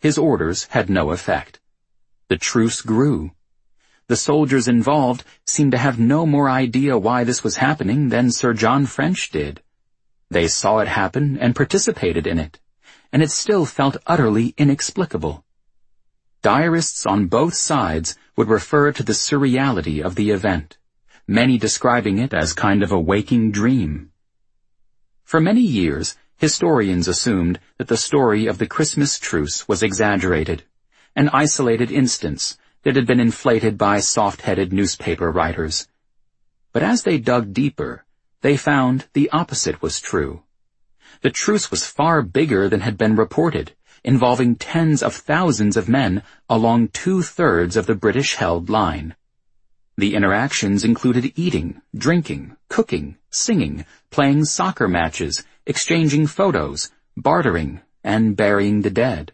his orders had no effect. The truce grew. The soldiers involved seemed to have no more idea why this was happening than Sir John French did. They saw it happen and participated in it, and it still felt utterly inexplicable. Diarists on both sides would refer to the surreality of the event, many describing it as kind of a waking dream. For many years, historians assumed that the story of the Christmas truce was exaggerated, an isolated instance that had been inflated by soft-headed newspaper writers. But as they dug deeper, they found the opposite was true. The truce was far bigger than had been reported, involving tens of thousands of men along 2/3 of the British-held line. The interactions included eating, drinking, cooking, singing, playing soccer matches, exchanging photos, bartering, and burying the dead.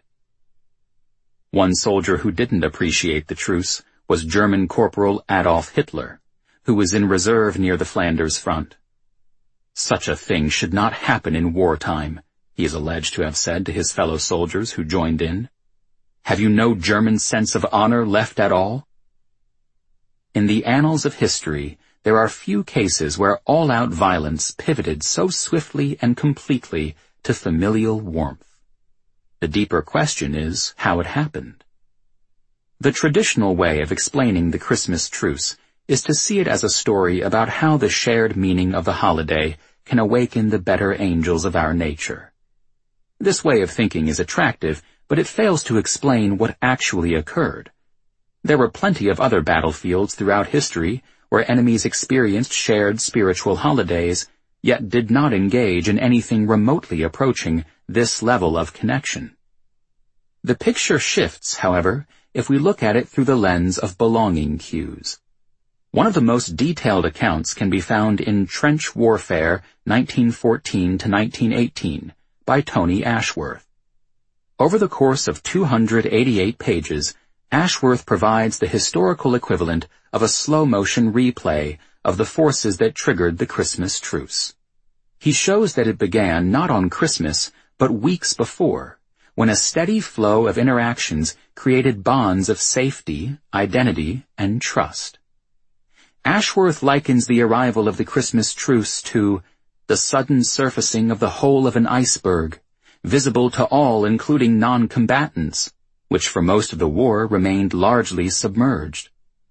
One soldier who didn't appreciate the truce was German Corporal Adolf Hitler, who was in reserve near the Flanders front. "Such a thing should not happen in wartime," he is alleged to have said to his fellow soldiers who joined in. "Have you no German sense of honor left at all?" In the annals of history, there are few cases where all-out violence pivoted so swiftly and completely to familial warmth. The deeper question is how it happened. The traditional way of explaining the Christmas truce is to see it as a story about how the shared meaning of the holiday can awaken the better angels of our nature. This way of thinking is attractive, but it fails to explain what actually occurred. There were plenty of other battlefields throughout history where enemies experienced shared spiritual holidays, yet did not engage in anything remotely approaching this level of connection. The picture shifts, however, if we look at it through the lens of belonging cues. One of the most detailed accounts can be found in Trench Warfare 1914 to 1918 by Tony Ashworth. Over the course of 288 pages, Ashworth provides the historical equivalent of a slow-motion replay of the forces that triggered the Christmas truce. He shows that it began not on Christmas, but weeks before, when a steady flow of interactions created bonds of safety, identity, and trust. Ashworth likens the arrival of the Christmas truce to the sudden surfacing of the whole of an iceberg, visible to all including non-combatants, which for most of the war remained largely submerged.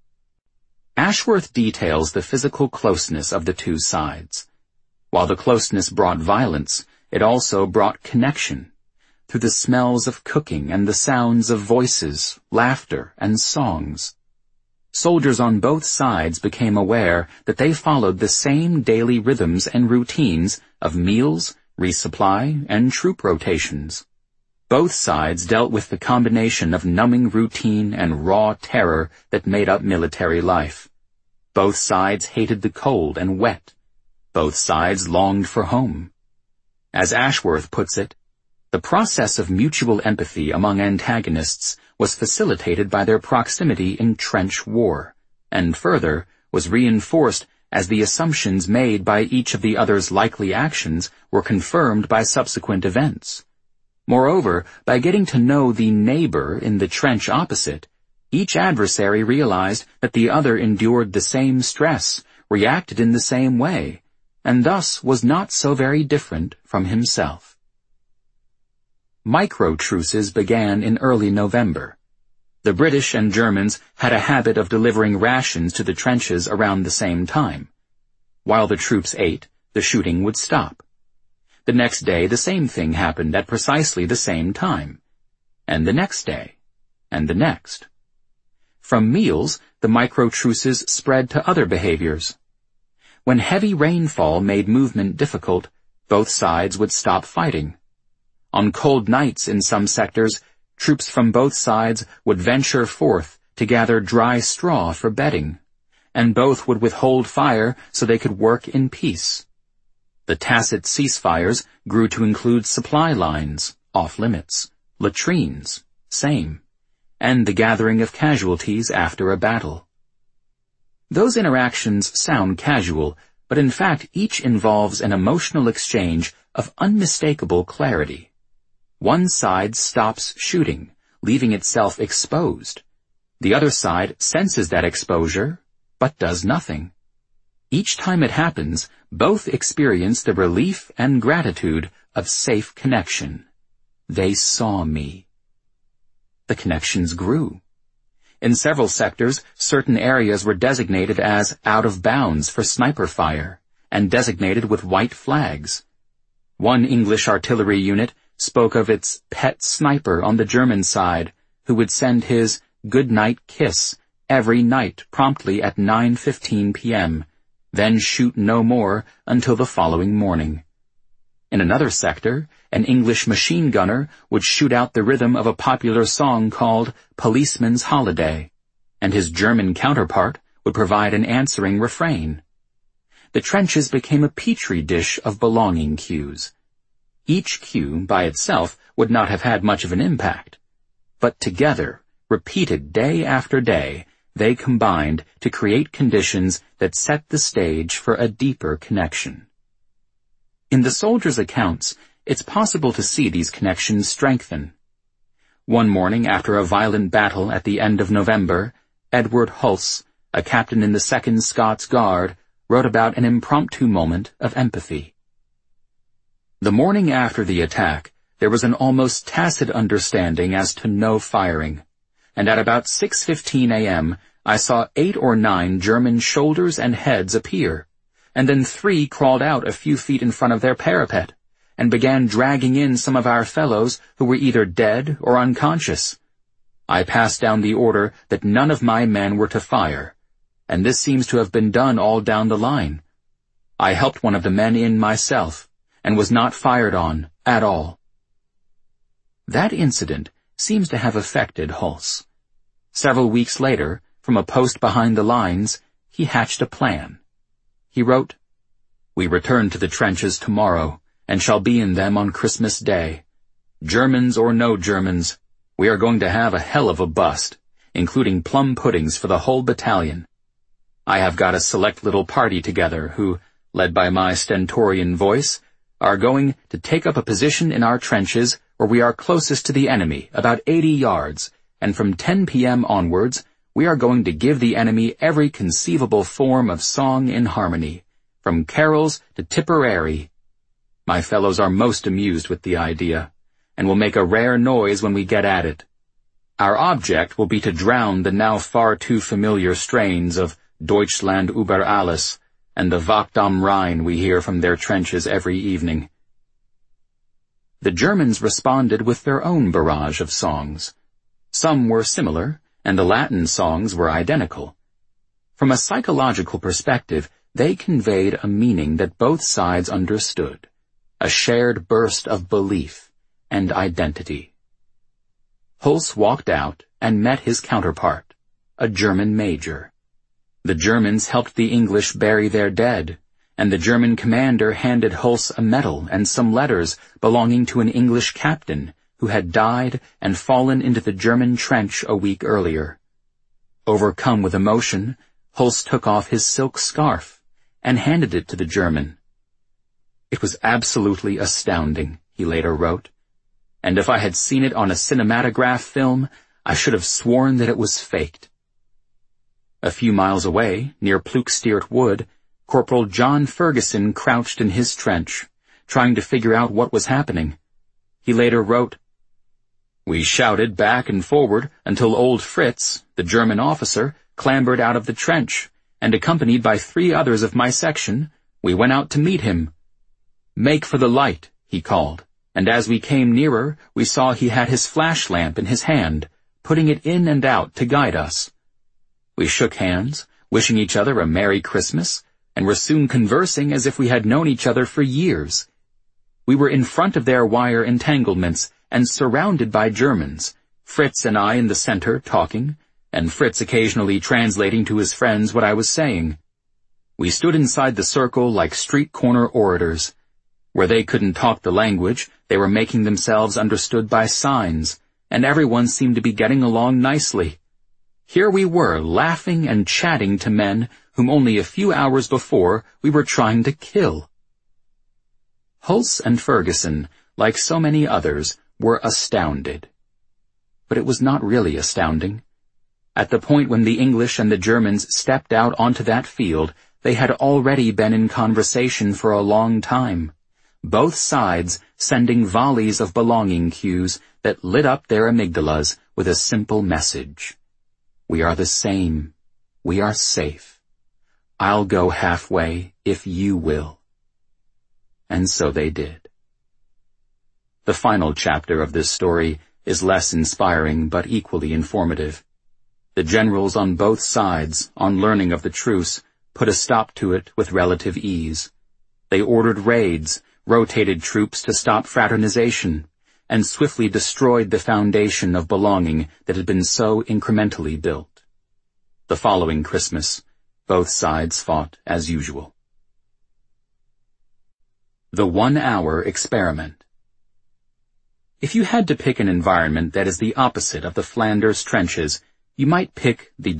Ashworth details the physical closeness of the two sides. While the closeness brought violence, it also brought connection, through the smells of cooking and the sounds of voices, laughter, and songs. Soldiers on both sides became aware that they followed the same daily rhythms and routines of meals, resupply, and troop rotations. Both sides dealt with the combination of numbing routine and raw terror that made up military life. Both sides hated the cold and wet. Both sides longed for home. As Ashworth puts it, the process of mutual empathy among antagonists was facilitated by their proximity in trench war, and further was reinforced as the assumptions made by each of the other's likely actions were confirmed by subsequent events. Moreover, by getting to know the neighbor in the trench opposite, each adversary realized that the other endured the same stress, reacted in the same way, and thus was not so very different from himself. Micro-truces began in early November. The British and Germans had a habit of delivering rations to the trenches around the same time. While the troops ate, the shooting would stop. The next day the same thing happened at precisely the same time. And the next day. And the next. From meals, the micro-truces spread to other behaviors. When heavy rainfall made movement difficult, both sides would stop fighting. On cold nights in some sectors, troops from both sides would venture forth to gather dry straw for bedding, and both would withhold fire so they could work in peace. The tacit ceasefires grew to include supply lines, off-limits, latrines, same, and the gathering of casualties after a battle. Those interactions sound casual, but in fact each involves an emotional exchange of unmistakable clarity. One side stops shooting, leaving itself exposed. The other side senses that exposure, but does nothing. Each time it happens, both experience the relief and gratitude of safe connection. They saw me. The connections grew. In several sectors, certain areas were designated as out of bounds for sniper fire, and designated with white flags. One English artillery unit spoke of its pet sniper on the German side, who would send his good-night kiss every night promptly at 9:15 p.m., then shoot no more until the following morning. In another sector, an English machine gunner would shoot out the rhythm of a popular song called Policeman's Holiday, and his German counterpart would provide an answering refrain. The trenches became a petri dish of belonging cues. Each cue by itself would not have had much of an impact, but together, repeated day after day, they combined to create conditions that set the stage for a deeper connection. In the soldiers' accounts, it's possible to see these connections strengthen. One morning after a violent battle at the end of November, Edward Hulse, a captain in the 2nd Scots Guard, wrote about an impromptu moment of empathy. The morning after the attack, there was an almost tacit understanding as to no firing, and at about 6:15 a.m., I saw 8 or 9 German shoulders and heads appear, and then 3 crawled out a few feet in front of their parapet, and began dragging in some of our fellows who were either dead or unconscious. I passed down the order that none of my men were to fire, and this seems to have been done all down the line. I helped one of the men in myself, and was not fired on at all. That incident seems to have affected Hulse. Several weeks later, from a post behind the lines, he hatched a plan. He wrote, "We return to the trenches tomorrow, and shall be in them on Christmas Day. Germans or no Germans, we are going to have a hell of a bust, including plum puddings for the whole battalion. I have got a select little party together who, led by my stentorian voice, are going to take up a position in our trenches where we are closest to the enemy, about 80 yards, and from 10 p.m. onwards, we are going to give the enemy every conceivable form of song in harmony, from carols to Tipperary. My fellows are most amused with the idea, and will make a rare noise when we get at it. Our object will be to drown the now far too familiar strains of Deutschland über alles and the Wacht am Rhein we hear from their trenches every evening." The Germans responded with their own barrage of songs. Some were similar, and the Latin songs were identical. From a psychological perspective, they conveyed a meaning that both sides understood, a shared burst of belief and identity. Hulse walked out and met his counterpart, a German major. The Germans helped the English bury their dead, and the German commander handed Hulse a medal and some letters belonging to an English captain who had died and fallen into the German trench a week earlier. Overcome with emotion, Hulse took off his silk scarf and handed it to the German. "It was absolutely astounding," he later wrote, "and if I had seen it on a cinematograph film, I should have sworn that it was faked." A few miles away, near Ploegsteert Wood, Corporal John Ferguson crouched in his trench, trying to figure out what was happening. He later wrote, "We shouted back and forward until old Fritz, the German officer, clambered out of the trench, and accompanied by 3 others of my section, we went out to meet him. 'Make for the light,' he called, and as we came nearer, we saw he had his flash lamp in his hand, putting it in and out to guide us. We shook hands, wishing each other a Merry Christmas, and were soon conversing as if we had known each other for years. We were in front of their wire entanglements and surrounded by Germans, Fritz and I in the center talking, and Fritz occasionally translating to his friends what I was saying. We stood inside the circle like street corner orators. Where they couldn't talk the language, they were making themselves understood by signs, and everyone seemed to be getting along nicely. Here we were laughing and chatting to men whom only a few hours before we were trying to kill." Hulse and Ferguson, like so many others, were astounded. but it was not really astounding. At the point when the English and the Germans stepped out onto that field, they had already been in conversation for a long time, both sides sending volleys of belonging cues that lit up their amygdalas with a simple message. We are the same. We are safe. I'll go halfway if you will. And so they did. The final chapter of this story is less inspiring but equally informative. The generals on both sides, on learning of the truce, put a stop to it with relative ease. They ordered raids, rotated troops to stop fraternization, and swiftly destroyed the foundation of belonging that had been so incrementally built. The following Christmas, both sides fought as usual. The 1-hour experiment. If you had to pick an environment that is the opposite of the Flanders trenches, you might pick the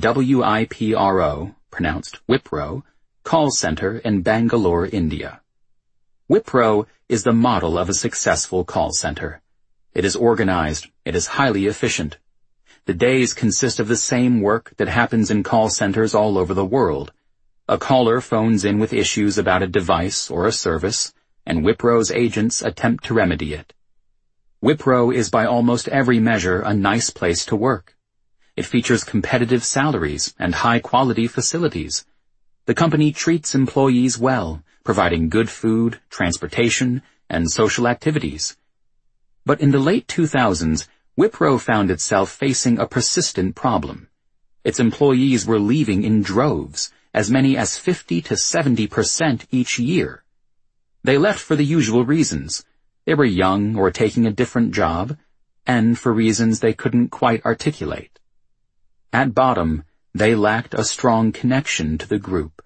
WIPRO, pronounced Wipro, call center in Bangalore, India. Wipro is the model of a successful call center. It is organized. It is highly efficient. The days consist of the same work that happens in call centers all over the world. A caller phones in with issues about a device or a service, and Wipro's agents attempt to remedy it. Wipro is by almost every measure a nice place to work. It features competitive salaries and high-quality facilities. The company treats employees well, providing good food, transportation, and social activities. But in the late 2000s, Wipro found itself facing a persistent problem. Its employees were leaving in droves, as many as 50 to 70% each year. They left for the usual reasons. They were young or taking a different job, and for reasons they couldn't quite articulate. At bottom, they lacked a strong connection to the group.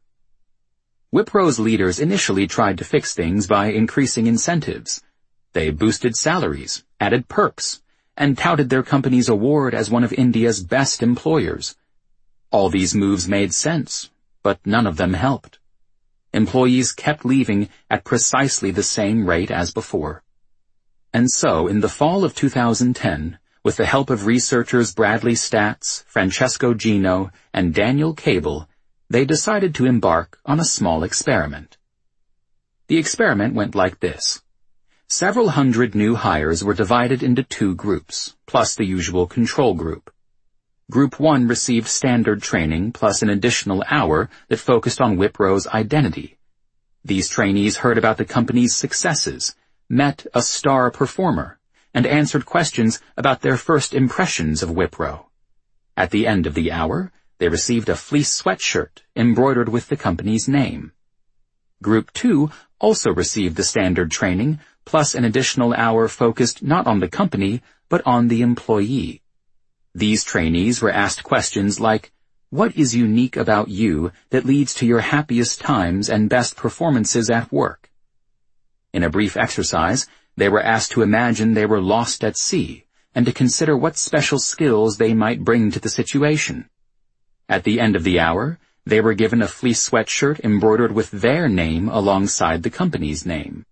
Wipro's leaders initially tried to fix things by increasing incentives. They boosted salaries, added perks, and touted their company's award as one of India's best employers. All these moves made sense, but none of them helped. Employees kept leaving at precisely the same rate as before. And so, in the fall of 2010, with the help of researchers Bradley Statz, Francesco Gino, and Daniel Cable, they decided to embark on a small experiment. The experiment went like this. Several hundred new hires were divided into 2 groups, plus the usual control group. Group 1 received standard training plus an additional hour that focused on Wipro's identity. These trainees heard about the company's successes, met a star performer, and answered questions about their first impressions of Wipro. At the end of the hour, they received a fleece sweatshirt embroidered with the company's name. Group 2 also received the standard training, plus an additional hour focused not on the company, but on the employee. These trainees were asked questions like, what is unique about you that leads to your happiest times and best performances at work? In a brief exercise, they were asked to imagine they were lost at sea and to consider what special skills they might bring to the situation. At the end of the hour, they were given a fleece sweatshirt embroidered with their name alongside the company's name.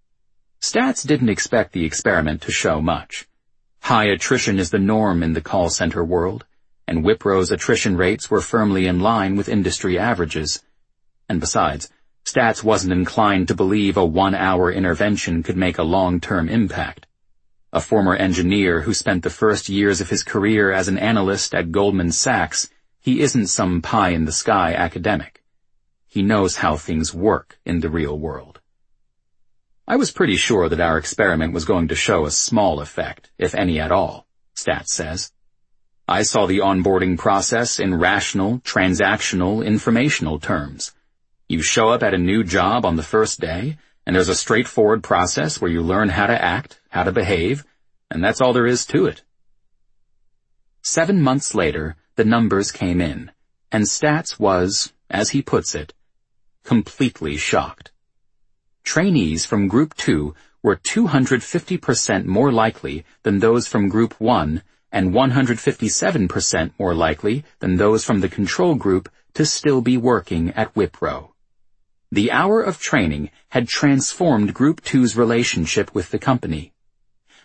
Statz didn't expect the experiment to show much. High attrition is the norm in the call center world, and Wipro's attrition rates were firmly in line with industry averages. And besides, Statz wasn't inclined to believe a 1-hour intervention could make a long-term impact. A former engineer who spent the first years of his career as an analyst at Goldman Sachs, he isn't some pie-in-the-sky academic. He knows how things work in the real world. I was pretty sure that our experiment was going to show a small effect, if any at all, Statz says. I saw the onboarding process in rational, transactional, informational terms. You show up at a new job on the first day, and there's a straightforward process where you learn how to act, how to behave, and that's all there is to it. 7 months later, the numbers came in, and Statz was, as he puts it, completely shocked. Trainees from Group 2 were 250% more likely than those from Group 1 and 157% more likely than those from the control group to still be working at Wipro. The hour of training had transformed Group 2's relationship with the company.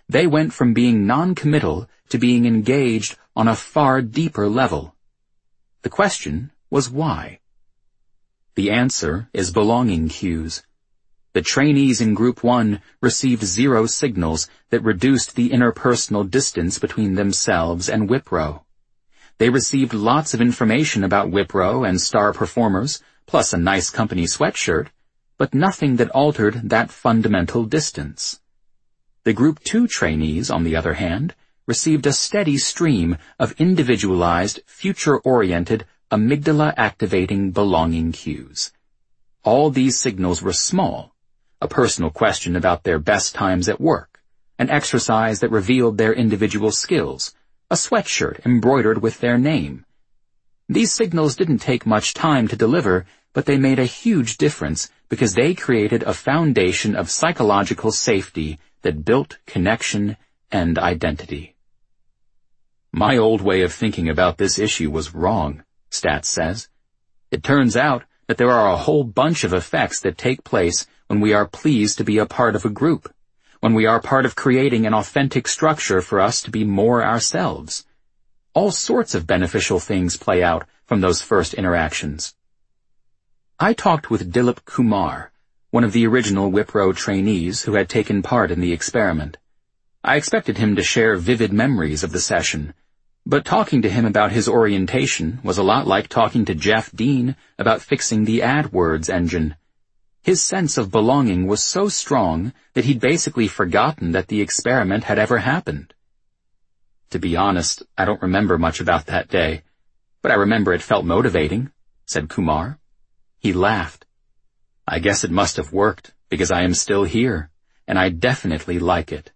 They went from being non-committal to being engaged on a far deeper level. The question was why? The answer is belonging cues. The trainees in Group 1 received 0 signals that reduced the interpersonal distance between themselves and Wipro. They received lots of information about Wipro and star performers, plus a nice company sweatshirt, but nothing that altered that fundamental distance. The Group 2 trainees, on the other hand, received a steady stream of individualized, future-oriented, amygdala-activating belonging cues. All these signals were small: a personal question about their best times at work, an exercise that revealed their individual skills, a sweatshirt embroidered with their name. These signals didn't take much time to deliver, but they made a huge difference because they created a foundation of psychological safety that built connection and identity. My old way of thinking about this issue was wrong, Stats says. It turns out that there are a whole bunch of effects that take place when we are pleased to be a part of a group, when we are part of creating an authentic structure for us to be more ourselves. All sorts of beneficial things play out from those first interactions. I talked with Dilip Kumar, one of the original Wipro trainees who had taken part in the experiment. I expected him to share vivid memories of the session, but talking to him about his orientation was a lot like talking to Jeff Dean about fixing the AdWords engine. His sense of belonging was so strong that he'd basically forgotten that the experiment had ever happened. To be honest, I don't remember much about that day, but I remember it felt motivating, said Kumar. He laughed. I guess it must have worked, because I am still here, and I definitely like it.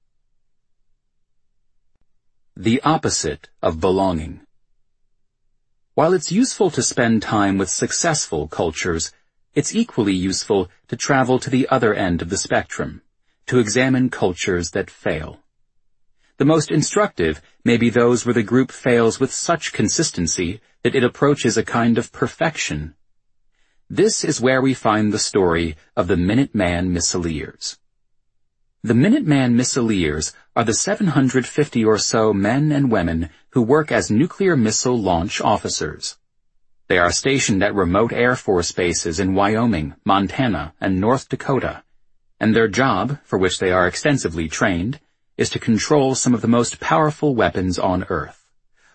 The opposite of belonging. While it's useful to spend time with successful cultures, it's equally useful to travel to the other end of the spectrum, to examine cultures that fail. The most instructive may be those where the group fails with such consistency that it approaches a kind of perfection. This is where we find the story of the Minuteman Missileers. The Minuteman Missileers are the 750 or so men and women who work as nuclear missile launch officers. They are stationed at remote Air Force bases in Wyoming, Montana, and North Dakota, and their job, for which they are extensively trained, is to control some of the most powerful weapons on Earth,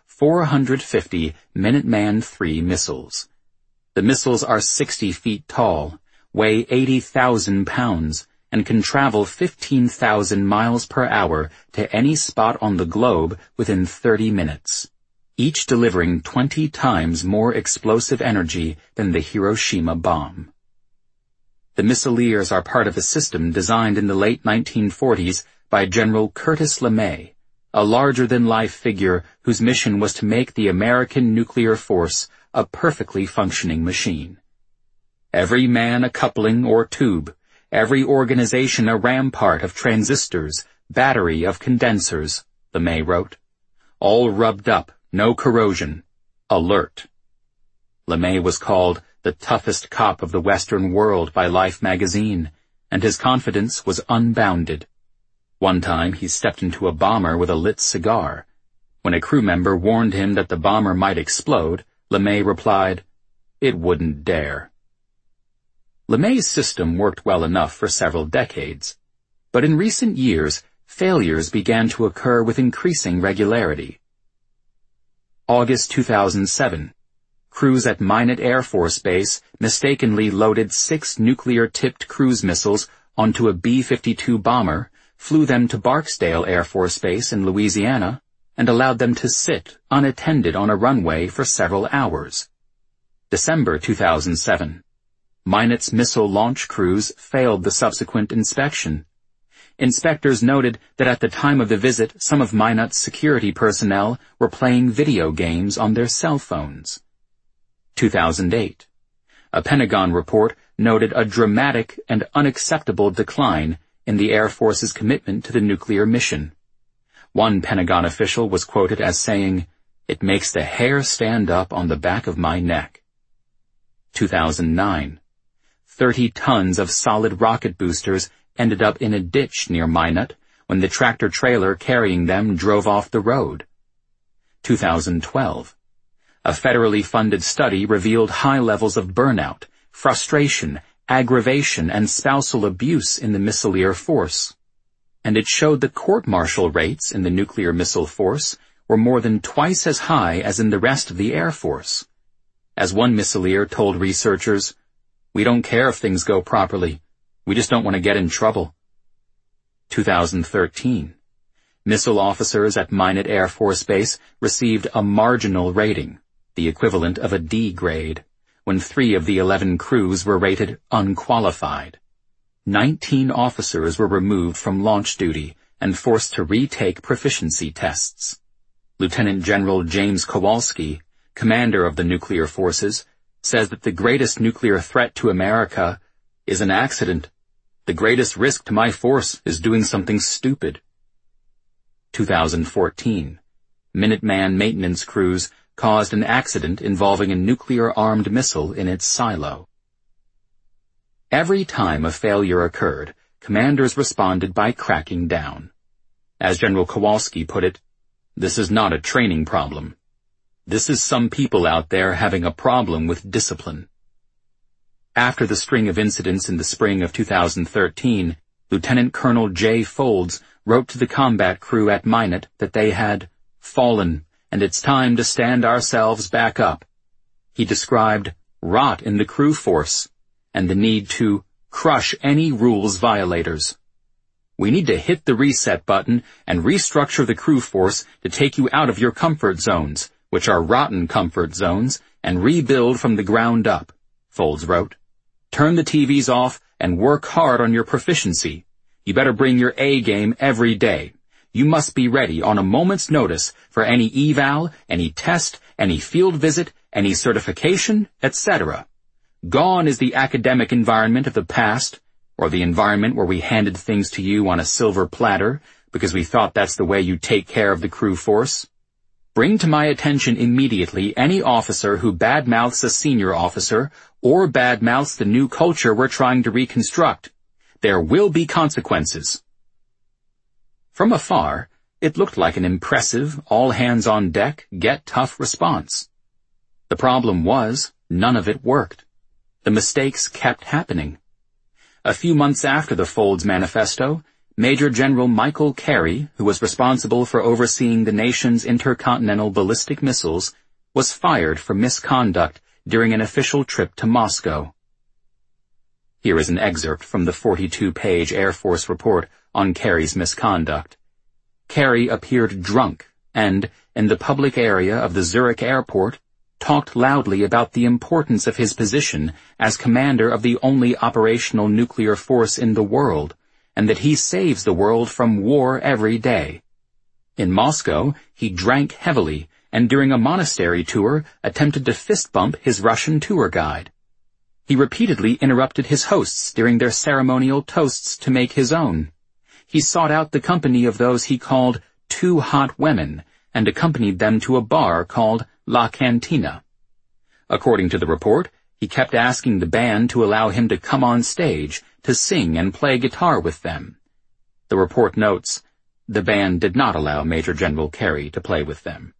450 Minuteman III missiles. The missiles are 60 feet tall, weigh 80,000 pounds, and can travel 15,000 miles per hour to any spot on the globe within 30 minutes, each delivering 20 times more explosive energy than the Hiroshima bomb. The Missileers are part of a system designed in the late 1940s by General Curtis LeMay, a larger-than-life figure whose mission was to make the American nuclear force a perfectly functioning machine. Every man a coupling or tube, every organization a rampart of transistors, battery of condensers, LeMay wrote. All rubbed up, no corrosion. Alert. LeMay was called the toughest cop of the Western world by Life magazine, and his confidence was unbounded. One time he stepped into a bomber with a lit cigar. When a crew member warned him that the bomber might explode, LeMay replied, "It wouldn't dare." LeMay's system worked well enough for several decades, but in recent years, failures began to occur with increasing regularity. August 2007. Crews at Minot Air Force Base mistakenly loaded 6 nuclear-tipped cruise missiles onto a B-52 bomber, flew them to Barksdale Air Force Base in Louisiana, and allowed them to sit unattended on a runway for several hours. December 2007. Minot's missile launch crews failed the subsequent inspection. Inspectors noted that at the time of the visit, some of Minot's security personnel were playing video games on their cell phones. 2008. A Pentagon report noted a dramatic and unacceptable decline in the Air Force's commitment to the nuclear mission. One Pentagon official was quoted as saying, "It makes the hair stand up on the back of my neck." 2009. 30 tons of solid rocket boosters ended up in a ditch near Minot, when the tractor-trailer carrying them drove off the road. 2012. A federally funded study revealed high levels of burnout, frustration, aggravation, and spousal abuse in the Missileer Force. And it showed the court-martial rates in the nuclear missile force were more than twice as high as in the rest of the Air Force. As one missileer told researchers, "We don't care if things go properly. We just don't want to get in trouble." 2013. Missile officers at Minot Air Force Base received a marginal rating, the equivalent of a D grade, when 3 of the 11 crews were rated unqualified. 19 officers were removed from launch duty and forced to retake proficiency tests. Lieutenant General James Kowalski, commander of the nuclear forces, says that the greatest nuclear threat to America is an accident. The greatest risk to my force is doing something stupid. 2014. Minuteman maintenance crews caused an accident involving a nuclear-armed missile in its silo. Every time a failure occurred, commanders responded by cracking down. As General Kowalski put it, "This is not a training problem. This is some people out there having a problem with discipline." After the string of incidents in the spring of 2013, Lieutenant Colonel Jay Folds wrote to the combat crew at Minot that they had fallen, and it's time to stand ourselves back up. He described rot in the crew force and the need to crush any rules violators. "We need to hit the reset button and restructure the crew force to take you out of your comfort zones, which are rotten comfort zones, and rebuild from the ground up," Folds wrote. "Turn the TVs off and work hard on your proficiency. You better bring your A game every day. You must be ready on a moment's notice for any eval, any test, any field visit, any certification, etc. Gone is the academic environment of the past, or the environment where we handed things to you on a silver platter because we thought that's the way you take care of the crew force. Bring to my attention immediately any officer who badmouths a senior officer or badmouths the new culture we're trying to reconstruct. There will be consequences." From afar, it looked like an impressive, all-hands-on-deck, get-tough response. The problem was, none of it worked. The mistakes kept happening. A few months after the Folds Manifesto, Major General Michael Carey, who was responsible for overseeing the nation's intercontinental ballistic missiles, was fired for misconduct during an official trip to Moscow. Here is an excerpt from the 42-page Air Force report on Carey's misconduct. Carey appeared drunk and, in the public area of the Zurich airport, talked loudly about the importance of his position as commander of the only operational nuclear force in the world, and that he saves the world from war every day. In Moscow, he drank heavily, and during a monastery tour attempted to fist-bump his Russian tour guide. He repeatedly interrupted his hosts during their ceremonial toasts to make his own. He sought out the company of those he called two hot women, and accompanied them to a bar called La Cantina. According to the report, he kept asking the band to allow him to come on stage to sing and play guitar with them. The report notes, the band did not allow Major General Carey to play with them.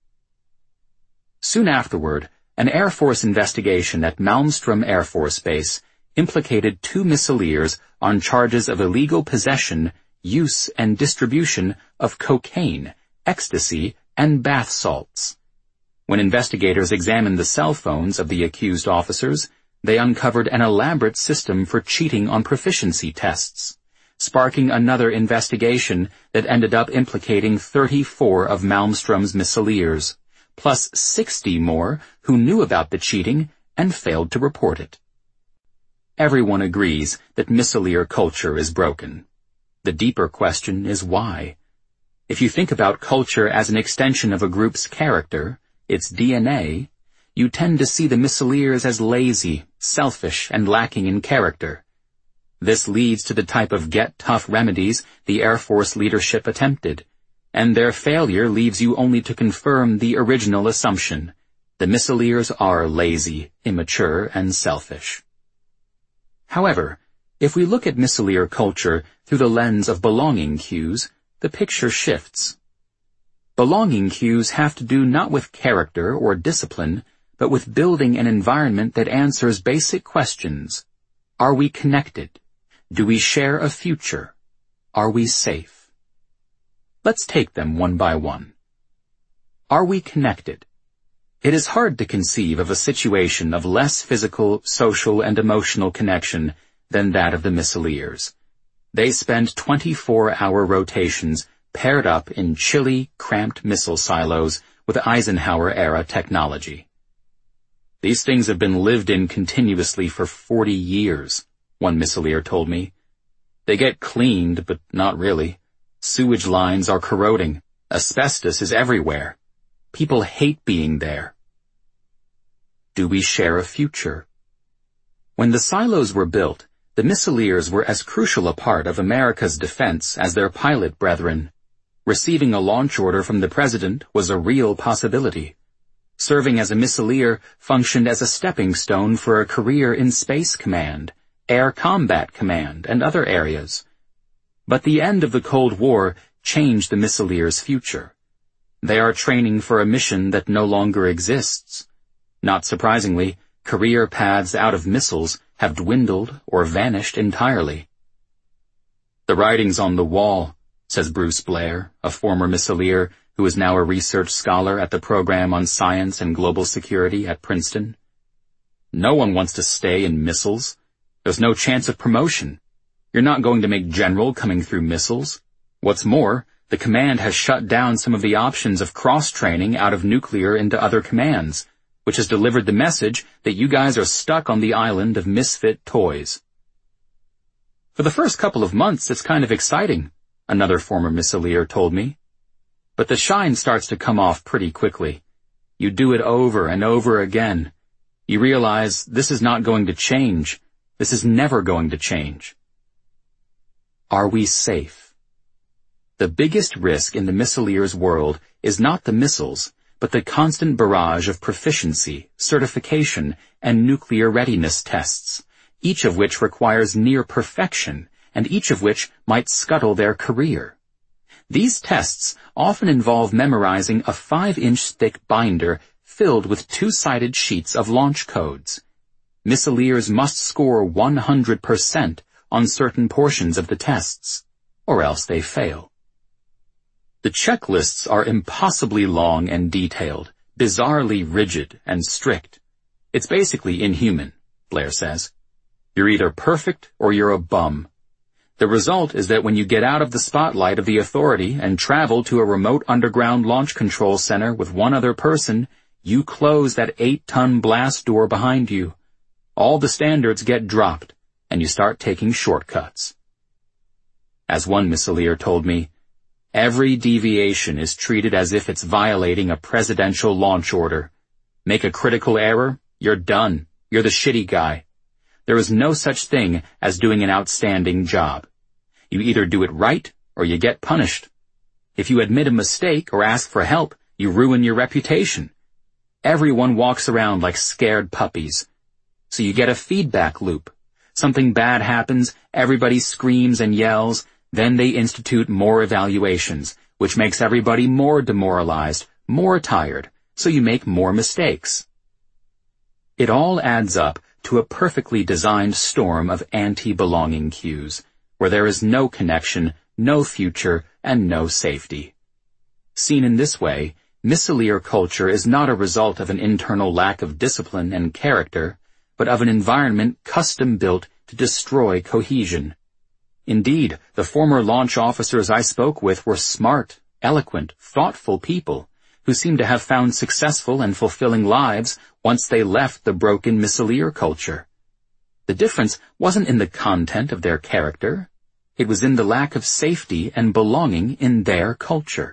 Soon afterward, an Air Force investigation at Malmstrom Air Force Base implicated 2 missileers on charges of illegal possession, use, and distribution of cocaine, ecstasy, and bath salts. When investigators examined the cell phones of the accused officers, they uncovered an elaborate system for cheating on proficiency tests, sparking another investigation that ended up implicating 34 of Malmstrom's missileers, plus 60 more who knew about the cheating and failed to report it. Everyone agrees that missileer culture is broken. The deeper question is why. If you think about culture as an extension of a group's character, its DNA, you tend to see the missileers as lazy, selfish, and lacking in character. This leads to the type of get-tough remedies the Air Force leadership attempted, and their failure leaves you only to confirm the original assumption. The missileers are lazy, immature, and selfish. However, if we look at missileer culture through the lens of belonging cues, the picture shifts. Belonging cues have to do not with character or discipline, but with building an environment that answers basic questions. Are we connected? Do we share a future? Are we safe? Let's take them one by one. Are we connected? It is hard to conceive of a situation of less physical, social, and emotional connection than that of the Missileers. They spend 24-hour rotations paired up in chilly, cramped missile silos with Eisenhower-era technology. These things have been lived in continuously for 40 years, one Missileer told me. They get cleaned, but not really. Sewage lines are corroding. Asbestos is everywhere. People hate being there. Do we share a future? When the silos were built, the Missileers were as crucial a part of America's defense as their pilot brethren. Receiving a launch order from the President was a real possibility. Serving as a Missileer functioned as a stepping stone for a career in Space Command, Air Combat Command, and other areas. But the end of the Cold War changed the Missileers' future. They are training for a mission that no longer exists. Not surprisingly, career paths out of missiles have dwindled or vanished entirely. The writing's on the wall, says Bruce Blair, a former Missileer who is now a research scholar at the Program on Science and Global Security at Princeton. No one wants to stay in missiles. There's no chance of promotion. You're not going to make general coming through missiles. What's more, the command has shut down some of the options of cross-training out of nuclear into other commands, which has delivered the message that you guys are stuck on the island of misfit toys. For the first couple of months, it's kind of exciting, another former Missileer told me. But the shine starts to come off pretty quickly. You do it over and over again. You realize this is not going to change. This is never going to change. Are we safe? The biggest risk in the Missileers' world is not the missiles, but the constant barrage of proficiency, certification, and nuclear readiness tests, each of which requires near perfection, and each of which might scuttle their career. These tests often involve memorizing a 5-inch thick binder filled with 2-sided sheets of launch codes. Missileers must score 100% on certain portions of the tests, or else they fail. The checklists are impossibly long and detailed, bizarrely rigid and strict. It's basically inhuman, Blair says. You're either perfect or you're a bum. The result is that when you get out of the spotlight of the authority and travel to a remote underground launch control center with one other person, you close that 8-ton blast door behind you. All the standards get dropped, and you start taking shortcuts. As one Missileer told me, every deviation is treated as if it's violating a presidential launch order. Make a critical error, you're done. You're the shitty guy. There is no such thing as doing an outstanding job. You either do it right or you get punished. If you admit a mistake or ask for help, you ruin your reputation. Everyone walks around like scared puppies. So you get a feedback loop. Something bad happens, everybody screams and yells, then they institute more evaluations, which makes everybody more demoralized, more tired, so you make more mistakes. It all adds up to a perfectly designed storm of anti-belonging cues, where there is no connection, no future, and no safety. Seen in this way, Missileer culture is not a result of an internal lack of discipline and character, but of an environment custom-built to destroy cohesion. Indeed, the former launch officers I spoke with were smart, eloquent, thoughtful people who seemed to have found successful and fulfilling lives once they left the broken Missileer culture. The difference wasn't in the content of their character. It was in the lack of safety and belonging in their culture.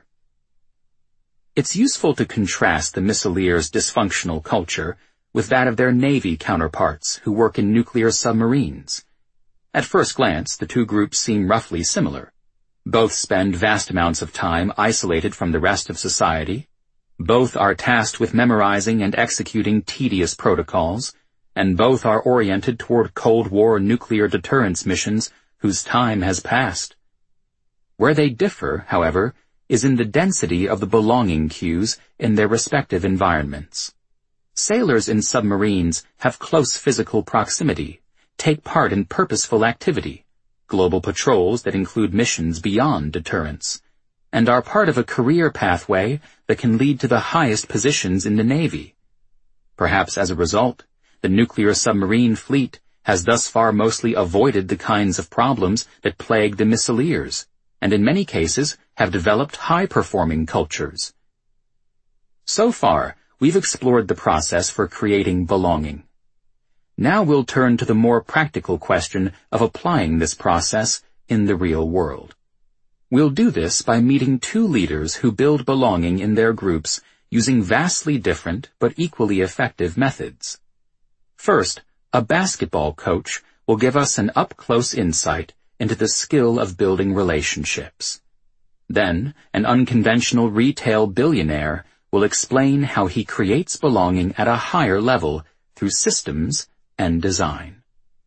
It's useful to contrast the Missileers' dysfunctional culture with that of their Navy counterparts who work in nuclear submarines. At first glance, the two groups seem roughly similar. Both spend vast amounts of time isolated from the rest of society. Both are tasked with memorizing and executing tedious protocols, and both are oriented toward Cold War nuclear deterrence missions whose time has passed. Where they differ, however, is in the density of the belonging cues in their respective environments. Sailors in submarines have close physical proximity, take part in purposeful activity, global patrols that include missions beyond deterrence, and are part of a career pathway that can lead to the highest positions in the Navy. Perhaps as a result, the nuclear submarine fleet has thus far mostly avoided the kinds of problems that plague the missileers, and in many cases have developed high-performing cultures. So far, we've explored the process for creating belonging. Now we'll turn to the more practical question of applying this process in the real world. We'll do this by meeting two leaders who build belonging in their groups using vastly different but equally effective methods. First, a basketball coach will give us an up-close insight into the skill of building relationships. Then, an unconventional retail billionaire will explain how he creates belonging at a higher level through systems and design.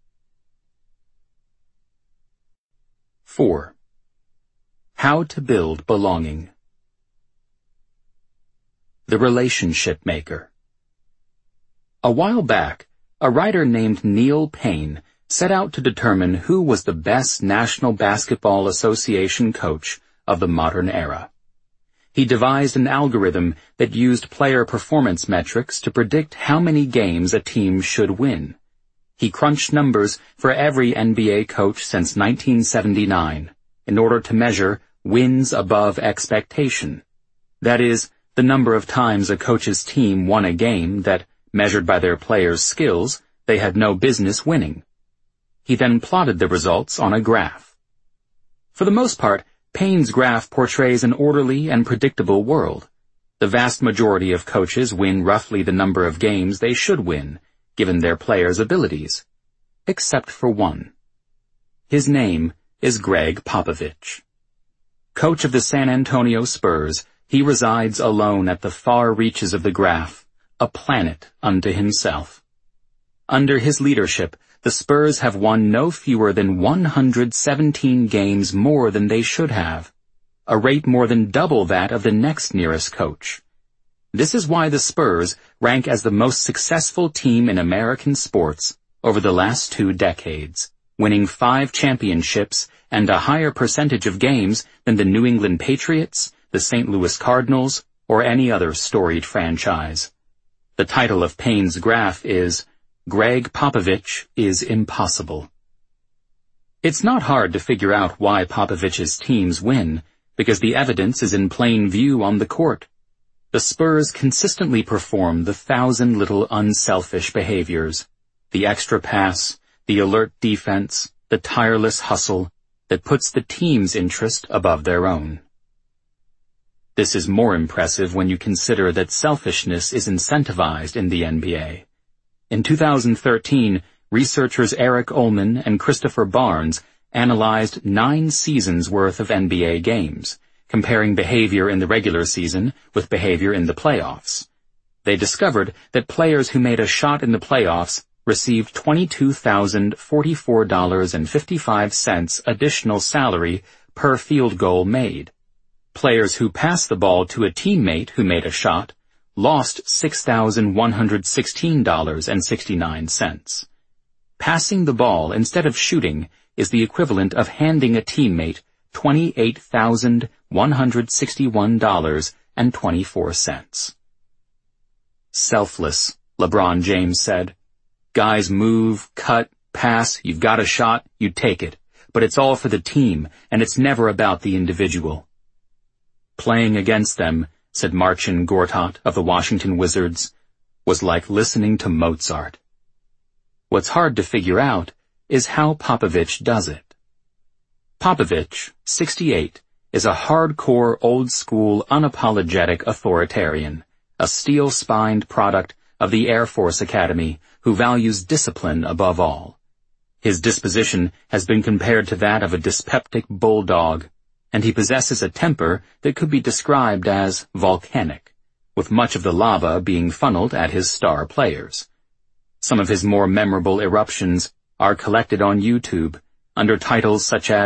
4. How to build belonging. The relationship maker. A while back, a writer named Neil Payne set out to determine who was the best National Basketball Association coach of the modern era. He devised an algorithm that used player performance metrics to predict how many games a team should win. He crunched numbers for every NBA coach since 1979 in order to measure wins above expectation. That is, the number of times a coach's team won a game that, measured by their players' skills, they had no business winning. He then plotted the results on a graph. For the most part, Payne's graph portrays an orderly and predictable world. The vast majority of coaches win roughly the number of games they should win, given their players' abilities. Except for one. His name is Gregg Popovich. Coach of the San Antonio Spurs, he resides alone at the far reaches of the graph, a planet unto himself. Under his leadership, the Spurs have won no fewer than 117 games more than they should have, a rate more than double that of the next nearest coach. This is why the Spurs rank as the most successful team in American sports over the last 2 decades, winning 5 championships and a higher percentage of games than the New England Patriots, the St. Louis Cardinals, or any other storied franchise. The title of Payne's graph is Gregg Popovich is Impossible. It's not hard to figure out why Popovich's teams win, because the evidence is in plain view on the court. The Spurs consistently perform the 1,000 little unselfish behaviors, the extra pass, the alert defense, the tireless hustle that puts the team's interest above their own. This is more impressive when you consider that selfishness is incentivized in the NBA. In 2013, researchers Eric Ullman and Christopher Barnes analyzed 9 seasons' worth of NBA games, comparing behavior in the regular season with behavior in the playoffs. They discovered that players who made a shot in the playoffs received $22,044.55 additional salary per field goal made. Players who passed the ball to a teammate who made a shot lost $6,116.69. Passing the ball instead of shooting is the equivalent of handing a teammate $28,161.24. Selfless, LeBron James said. Guys move, cut, pass, you've got a shot, you take it. But it's all for the team, and it's never about the individual. Playing against them, said Marcin Gortat of the Washington Wizards, was like listening to Mozart. What's hard to figure out is how Popovich does it. Popovich, 68, is a hardcore, old-school, unapologetic authoritarian, a steel-spined product of the Air Force Academy who values discipline above all. His disposition has been compared to that of a dyspeptic bulldog, and he possesses a temper that could be described as volcanic, with much of the lava being funneled at his star players. Some of his more memorable eruptions are collected on YouTube under titles such as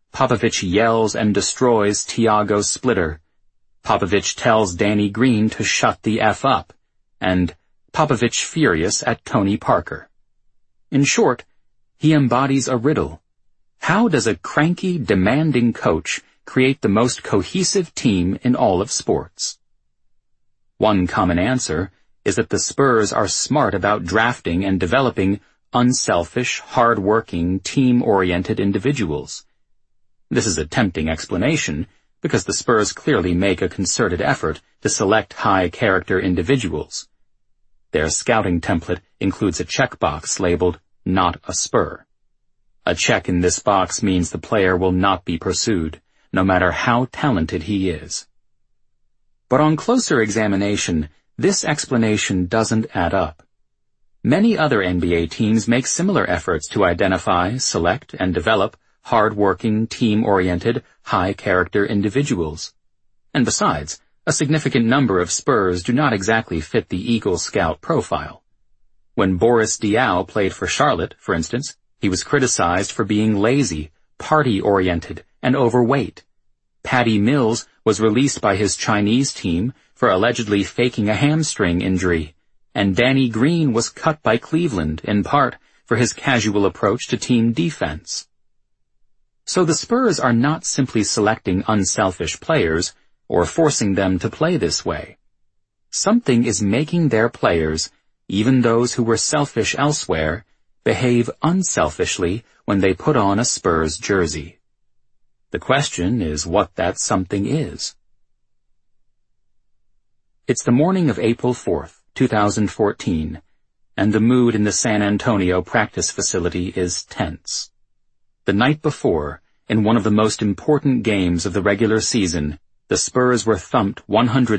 Popovich yells and destroys Tiago Splitter. Popovich tells Danny Green to shut the F up, and Popovich furious at Tony Parker. In short, he embodies a riddle. How does a cranky, demanding coach create the most cohesive team in all of sports? One common answer is that the Spurs are smart about drafting and developing unselfish, hard-working, team-oriented individuals. This is a tempting explanation because the Spurs clearly make a concerted effort to select high-character individuals. Their scouting template includes a checkbox labeled "Not a Spur." A check in this box means the player will not be pursued, no matter how talented he is. But on closer examination, this explanation doesn't add up. Many other NBA teams make similar efforts to identify, select, and develop hard-working, team-oriented, high-character individuals. And besides, a significant number of Spurs do not exactly fit the Eagle Scout profile. When Boris Diaw played for Charlotte, for instance, he was criticized for being lazy, party-oriented, and overweight. Patty Mills was released by his Chinese team for allegedly faking a hamstring injury, and Danny Green was cut by Cleveland, in part, for his casual approach to team defense. So the Spurs are not simply selecting unselfish players or forcing them to play this way. Something is making their players, even those who were selfish elsewhere, behave unselfishly when they put on a Spurs jersey. The question is what that something is. It's the morning of April 4th, 2014, and the mood in the San Antonio practice facility is tense. The night before, in one of the most important games of the regular season, the Spurs were thumped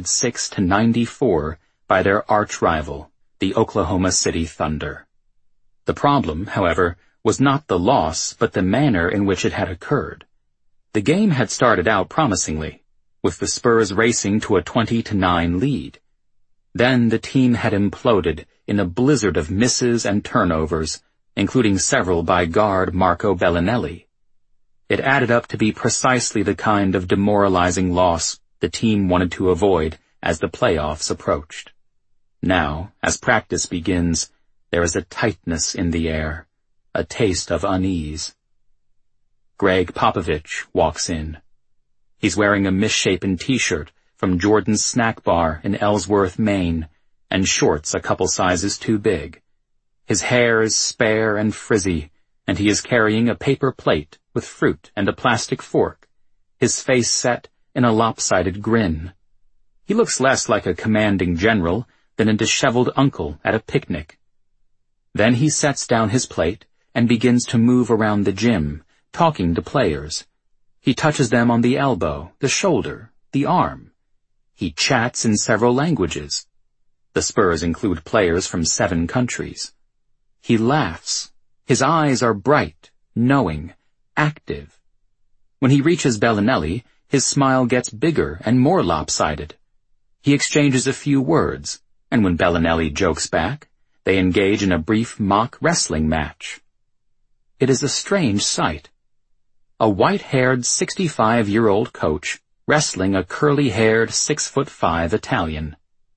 106-94 by their arch-rival, the Oklahoma City Thunder. The problem, however, was not the loss, but the manner in which it had occurred. The game had started out promisingly, with the Spurs racing to a 20-9 lead. Then the team had imploded in a blizzard of misses and turnovers, including several by guard Marco Bellinelli. It added up to be precisely the kind of demoralizing loss the team wanted to avoid as the playoffs approached. Now, as practice begins, there is a tightness in the air, a taste of unease. Greg Popovich walks in. He's wearing a misshapen t-shirt from Jordan's Snack Bar in Ellsworth, Maine, and shorts a couple sizes too big. His hair is spare and frizzy, and he is carrying a paper plate with fruit and a plastic fork, his face set in a lopsided grin. He looks less like a commanding general than a disheveled uncle at a picnic. Then he sets down his plate and begins to move around the gym, talking to players. He touches them on the elbow, the shoulder, the arm. He chats in several languages. The Spurs include players from 7 countries. He laughs. His eyes are bright, knowing, active. When he reaches Bellinelli, his smile gets bigger and more lopsided. He exchanges a few words, and when Bellinelli jokes back, they engage in a brief mock wrestling match. It is a strange sight. A white-haired 65-year-old coach wrestling a curly-haired 6'5" Italian.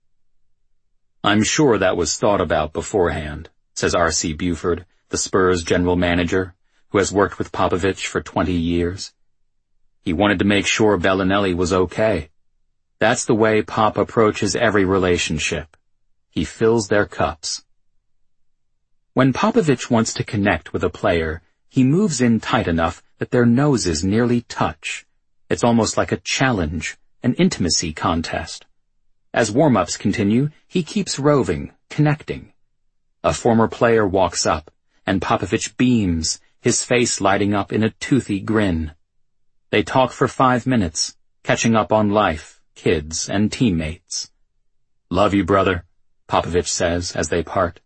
"I'm sure that was thought about beforehand," says R.C. Buford, the Spurs general manager, who has worked with Popovich for 20 years. He wanted to make sure Bellinelli was okay. That's the way Pop approaches every relationship. He fills their cups. When Popovich wants to connect with a player, he moves in tight enough that their noses nearly touch. It's almost like a challenge, an intimacy contest. As warm-ups continue, he keeps roving, connecting. A former player walks up, and Popovich beams, his face lighting up in a toothy grin. They talk for 5 minutes, catching up on life, kids, and teammates. "Love you, brother," Popovich says as they part.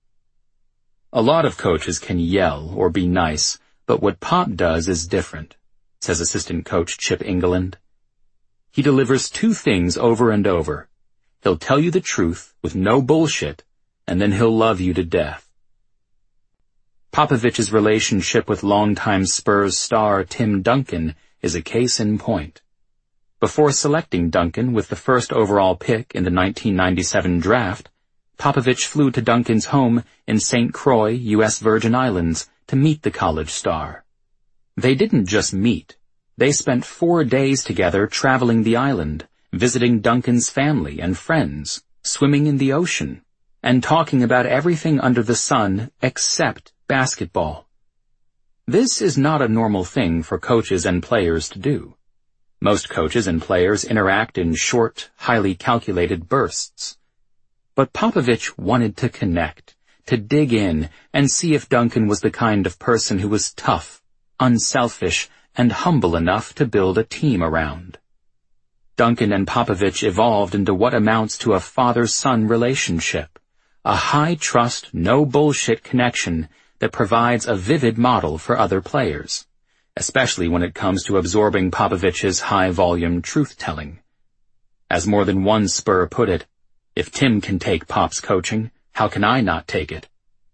A lot of coaches can yell or be nice, but what Pop does is different, says assistant coach Chip England. He delivers 2 things over and over. He'll tell you the truth with no bullshit, and then he'll love you to death. Popovich's relationship with longtime Spurs star Tim Duncan is a case in point. Before selecting Duncan with the first overall pick in the 1997 draft, Popovich flew to Duncan's home in St. Croix, U.S. Virgin Islands, to meet the college star. They didn't just meet. They spent 4 days together traveling the island, visiting Duncan's family and friends, swimming in the ocean, and talking about everything under the sun except basketball. This is not a normal thing for coaches and players to do. Most coaches and players interact in short, highly calculated bursts. But Popovich wanted to connect, to dig in and see if Duncan was the kind of person who was tough, unselfish, and humble enough to build a team around. Duncan and Popovich evolved into what amounts to a father-son relationship, a high-trust, no-bullshit connection that provides a vivid model for other players, especially when it comes to absorbing Popovich's high-volume truth-telling. As more than one Spur put it, if Tim can take Pop's coaching, how can I not take it?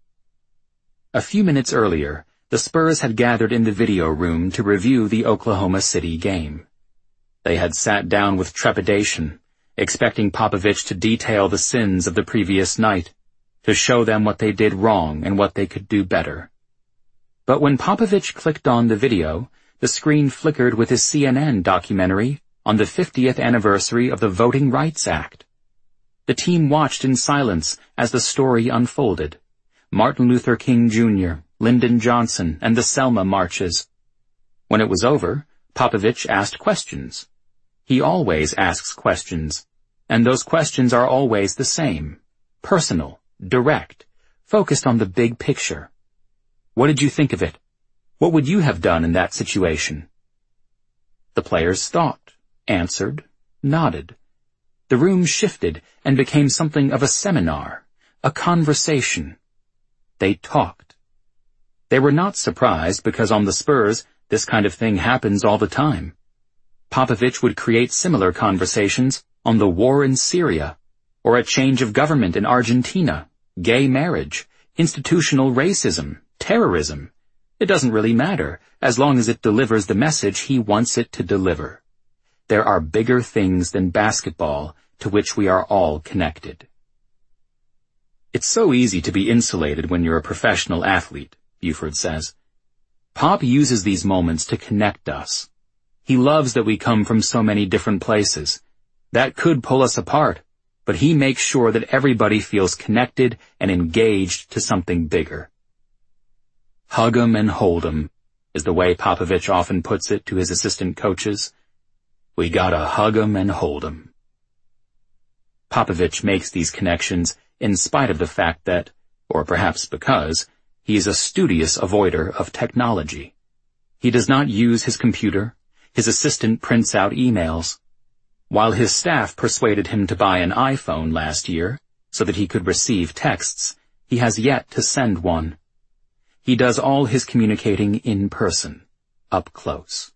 A few minutes earlier, the Spurs had gathered in the video room to review the Oklahoma City game. They had sat down with trepidation, expecting Popovich to detail the sins of the previous night, to show them what they did wrong and what they could do better. But when Popovich clicked on the video, the screen flickered with his CNN documentary on the 50th anniversary of the Voting Rights Act. The team watched in silence as the story unfolded. Martin Luther King Jr., Lyndon Johnson, and the Selma marches. When it was over, Popovich asked questions. He always asks questions, and those questions are always the same, personal, direct, focused on the big picture. What did you think of it? What would you have done in that situation? The players thought, answered, nodded. The room shifted and became something of a seminar, a conversation. They talked. They were not surprised because on the Spurs, this kind of thing happens all the time. Popovich would create similar conversations on the war in Syria, or a change of government in Argentina, gay marriage, institutional racism, terrorism. It doesn't really matter, as long as it delivers the message he wants it to deliver. There are bigger things than basketball to which we are all connected. It's so easy to be insulated when you're a professional athlete, Buford says. Pop uses these moments to connect us. He loves that we come from so many different places. That could pull us apart, but he makes sure that everybody feels connected and engaged to something bigger. Hug 'em and hold 'em is the way Popovich often puts it to his assistant coaches. We gotta hug 'em and hold 'em. Popovich makes these connections in spite of the fact that, or perhaps because, he is a studious avoider of technology. He does not use his computer. His assistant prints out emails. While his staff persuaded him to buy an iPhone last year so that he could receive texts, he has yet to send one. He does all his communicating in person, up close.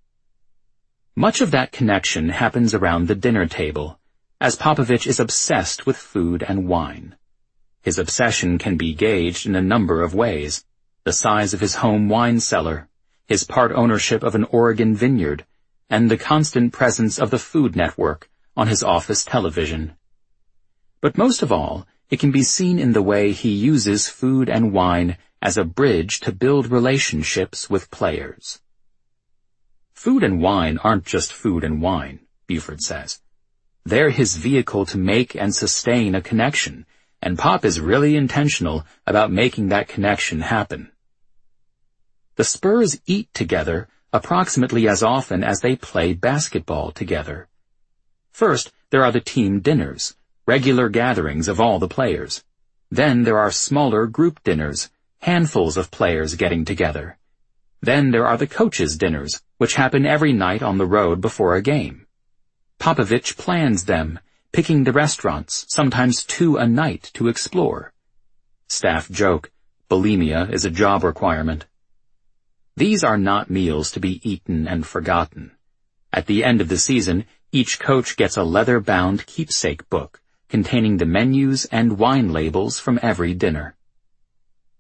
Much of that connection happens around the dinner table, as Popovich is obsessed with food and wine. His obsession can be gauged in a number of ways: the size of his home wine cellar, his part ownership of an Oregon vineyard, and the constant presence of the Food Network on his office television. But most of all, it can be seen in the way he uses food and wine as a bridge to build relationships with players. Food and wine aren't just food and wine, Buford says. They're his vehicle to make and sustain a connection, and Pop is really intentional about making that connection happen. The Spurs eat together approximately as often as they play basketball together. First, there are the team dinners, regular gatherings of all the players. Then there are smaller group dinners, handfuls of players getting together. Then there are the coaches' dinners, which happen every night on the road before a game. Popovich plans them, picking the restaurants, sometimes 2 a night, to explore. Staff joke, bulimia is a job requirement. These are not meals to be eaten and forgotten. At the end of the season, each coach gets a leather-bound keepsake book containing the menus and wine labels from every dinner.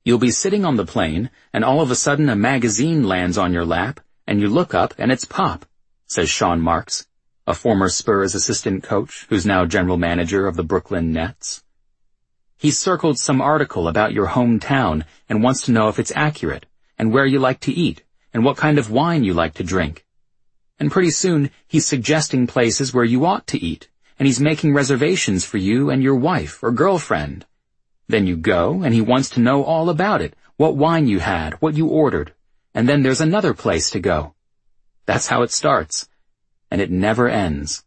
You'll be sitting on the plane, and all of a sudden a magazine lands on your lap, and you look up and it's Pop, says Sean Marks, a former Spurs assistant coach who's now general manager of the Brooklyn Nets. He's circled some article about your hometown and wants to know if it's accurate, and where you like to eat, and what kind of wine you like to drink. And pretty soon, he's suggesting places where you ought to eat, and he's making reservations for you and your wife or girlfriend. Then you go, and he wants to know all about it, what wine you had, what you ordered, and then there's another place to go. That's how it starts, and it never ends.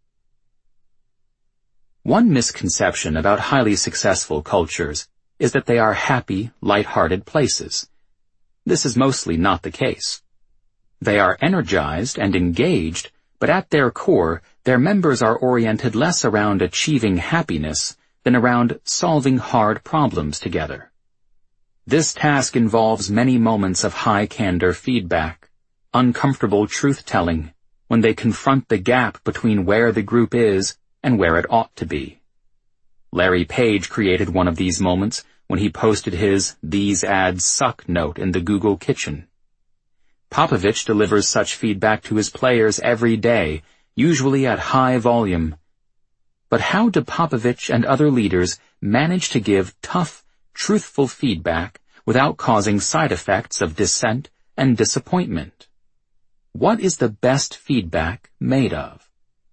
One misconception about highly successful cultures is that they are happy, light-hearted places. This is mostly not the case. They are energized and engaged, but at their core, their members are oriented less around achieving happiness than around solving hard problems together. This task involves many moments of high-candor feedback, uncomfortable truth-telling, when they confront the gap between where the group is and where it ought to be. Larry Page created one of these moments when he posted his "These ads suck" note in the Google kitchen. Popovich delivers such feedback to his players every day, usually at high volume. But how do Popovich and other leaders manage to give tough, truthful feedback without causing side effects of dissent and disappointment? What is the best feedback made of?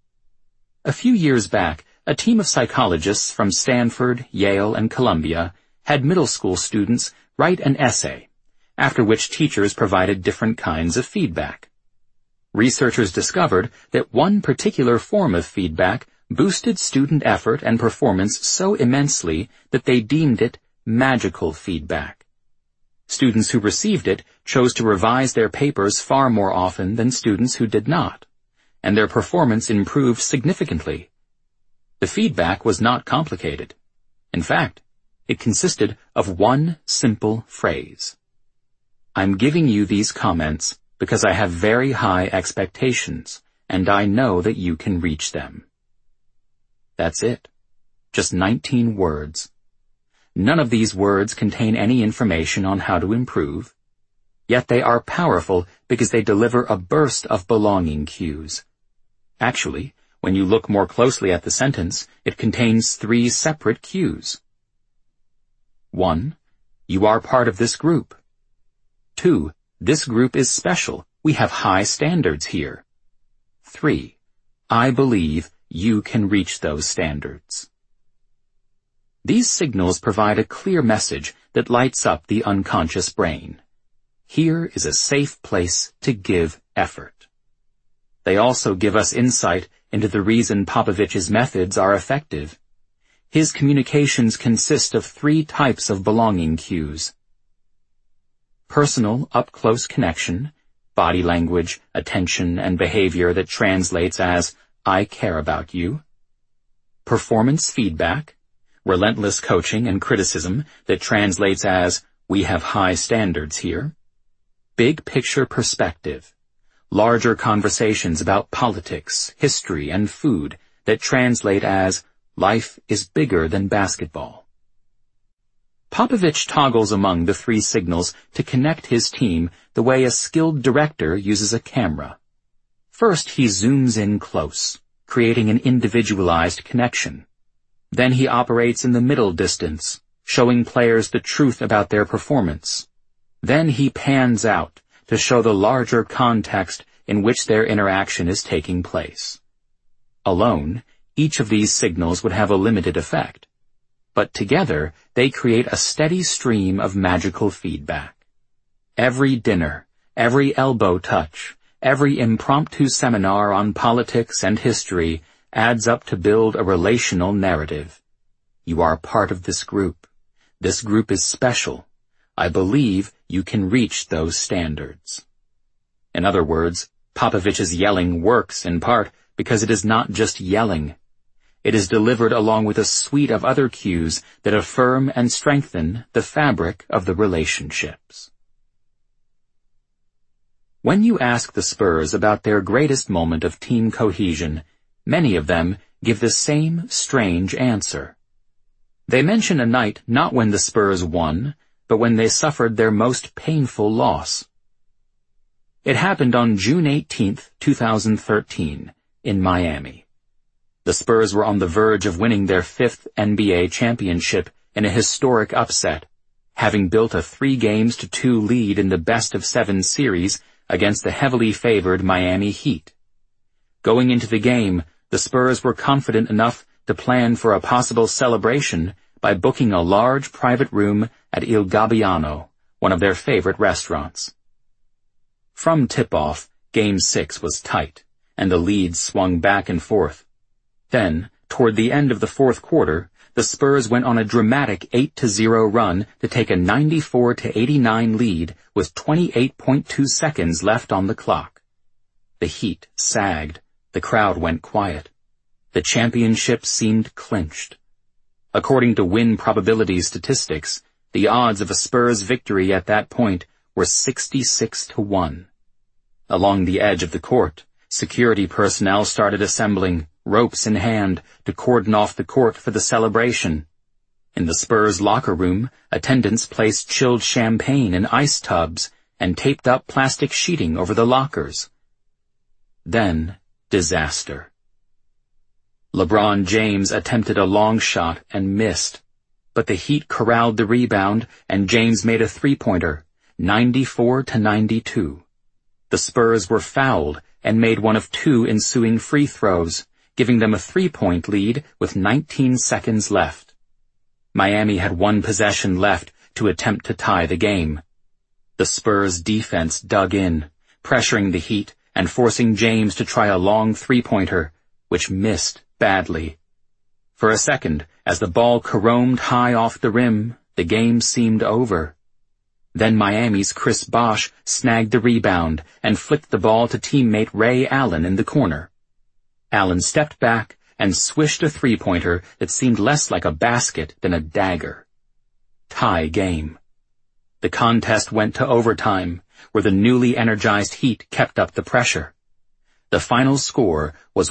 A few years back, a team of psychologists from Stanford, Yale, and Columbia had middle school students write an essay, after which teachers provided different kinds of feedback. Researchers discovered that one particular form of feedback boosted student effort and performance so immensely that they deemed it magical feedback. Students who received it chose to revise their papers far more often than students who did not, and their performance improved significantly. The feedback was not complicated. In fact, it consisted of one simple phrase. I'm giving you these comments because I have very high expectations, and I know that you can reach them. That's it. Just 19 words. None of these words contain any information on how to improve, yet they are powerful because they deliver a burst of belonging cues. Actually, when you look more closely at the sentence, it contains 3 separate cues. 1. You are part of this group. 2. This group is special. We have high standards here. 3. I believe you can reach those standards. These signals provide a clear message that lights up the unconscious brain. Here is a safe place to give effort. They also give us insight into the reason Popovich's methods are effective. His communications consist of 3 types of belonging cues. Personal, up-close connection, body language, attention, and behavior that translates as, I care about you. Performance feedback, relentless coaching and criticism that translates as, we have high standards here. Big picture perspective, larger conversations about politics, history, and food that translate as, life is bigger than basketball. Popovich toggles among the 3 signals to connect his team the way a skilled director uses a camera. First, he zooms in close, creating an individualized connection. Then he operates in the middle distance, showing players the truth about their performance. Then he pans out to show the larger context in which their interaction is taking place. Alone, each of these signals would have a limited effect, but together they create a steady stream of magical feedback. Every dinner, every elbow touch, every impromptu seminar on politics and history adds up to build a relational narrative. You are part of this group. This group is special. I believe you can reach those standards. In other words, Popovich's yelling works in part because it is not just yelling. It is delivered along with a suite of other cues that affirm and strengthen the fabric of the relationships. When you ask the Spurs about their greatest moment of team cohesion, many of them give the same strange answer. They mention a night not when the Spurs won, but when they suffered their most painful loss. It happened on June 18, 2013, in Miami. The Spurs were on the verge of winning their 5th NBA championship in a historic upset, having built a 3-2 lead in the best-of-7 series against the heavily favored Miami Heat. Going into the game, the Spurs were confident enough to plan for a possible celebration by booking a large private room at Il Gabbiano, one of their favorite restaurants. From tip-off, Game 6 was tight, and the lead swung back and forth. Then, toward the end of the fourth quarter, the Spurs went on a dramatic 8-0 run to take a 94-89 lead with 28.2 seconds left on the clock. The Heat sagged. The crowd went quiet. The championship seemed clinched. According to win probability statistics, the odds of a Spurs victory at that point were 66-1. Along the edge of the court, security personnel started assembling, ropes in hand, to cordon off the court for the celebration. In the Spurs locker room, attendants placed chilled champagne in ice tubs and taped up plastic sheeting over the lockers. Then, disaster. LeBron James attempted a long shot and missed, but the Heat corralled the rebound and James made a three-pointer, 94-92. The Spurs were fouled and made one of 2 ensuing free throws, giving them a 3-point lead with 19 seconds left. Miami had 1 possession left to attempt to tie the game. The Spurs defense dug in, pressuring the Heat and forcing James to try a long three-pointer, which missed badly. For a second, as the ball caromed high off the rim, the game seemed over. Then Miami's Chris Bosh snagged the rebound and flicked the ball to teammate Ray Allen in the corner. Allen stepped back and swished a three-pointer that seemed less like a basket than a dagger. Tie game. The contest went to overtime, where the newly energized Heat kept up the pressure. The final score was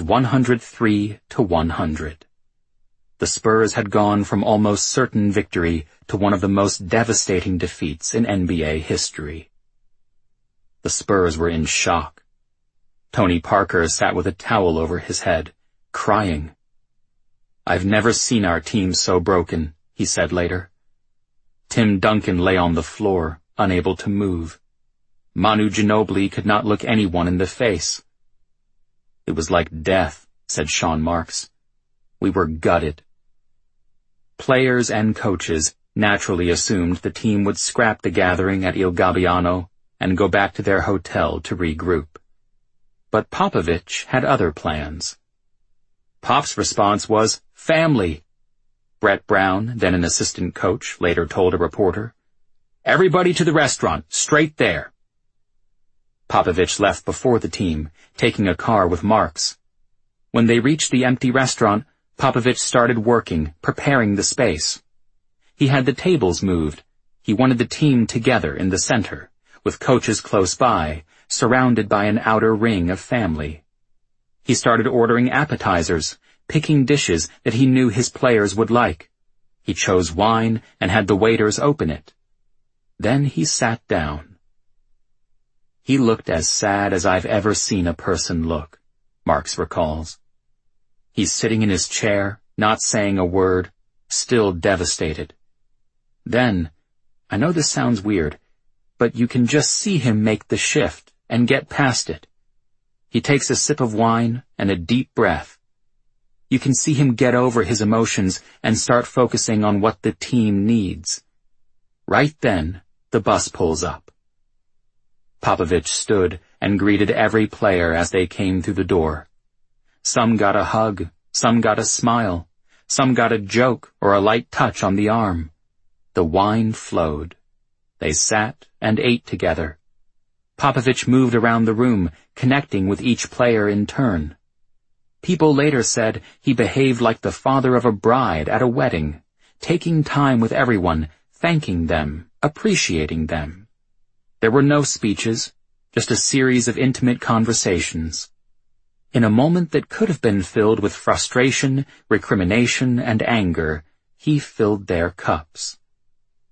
103-100. The Spurs had gone from almost certain victory to one of the most devastating defeats in NBA history. The Spurs were in shock. Tony Parker sat with a towel over his head, crying. "I've never seen our team so broken," he said later. Tim Duncan lay on the floor, unable to move. Manu Ginobili could not look anyone in the face. "It was like death," said Sean Marks. "We were gutted." Players and coaches naturally assumed the team would scrap the gathering at Il Gabbiano and go back to their hotel to regroup. But Popovich had other plans. Pop's response was, "Family." Brett Brown, then an assistant coach, later told a reporter, "Everybody to the restaurant, straight there." Popovich left before the team, taking a car with Marks. When they reached the empty restaurant, Popovich started working, preparing the space. He had the tables moved. He wanted the team together in the center, with coaches close by, surrounded by an outer ring of family. He started ordering appetizers, picking dishes that he knew his players would like. He chose wine and had the waiters open it. Then he sat down. He looked as sad as I've ever seen a person look, Marks recalls. He's sitting in his chair, not saying a word, still devastated. Then, I know this sounds weird, but you can just see him make the shift and get past it. He takes a sip of wine and a deep breath. You can see him get over his emotions and start focusing on what the team needs. Right then, the bus pulls up. Popovich stood and greeted every player as they came through the door. Some got a hug, some got a smile, some got a joke or a light touch on the arm. The wine flowed. They sat and ate together. Popovich moved around the room, connecting with each player in turn. People later said he behaved like the father of a bride at a wedding, taking time with everyone, thanking them, appreciating them. There were no speeches, just a series of intimate conversations. In a moment that could have been filled with frustration, recrimination, and anger, he filled their cups.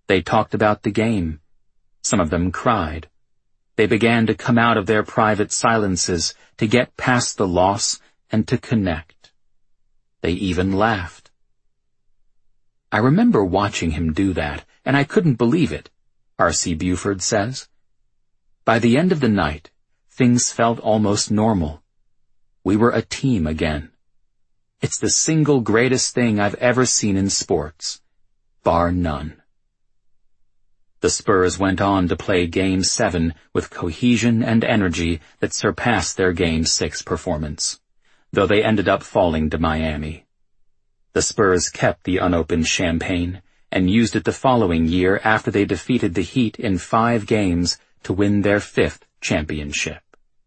They talked about the game. Some of them cried. They began to come out of their private silences, to get past the loss and to connect. They even laughed. I remember watching him do that, and I couldn't believe it, R.C. Buford says. By the end of the night, things felt almost normal. We were a team again. It's the single greatest thing I've ever seen in sports, bar none. The Spurs went on to play Game 7 with cohesion and energy that surpassed their Game 6 performance, though they ended up falling to Miami. The Spurs kept the unopened champagne and used it the following year after they defeated the Heat in 5 games to win their 5th championship.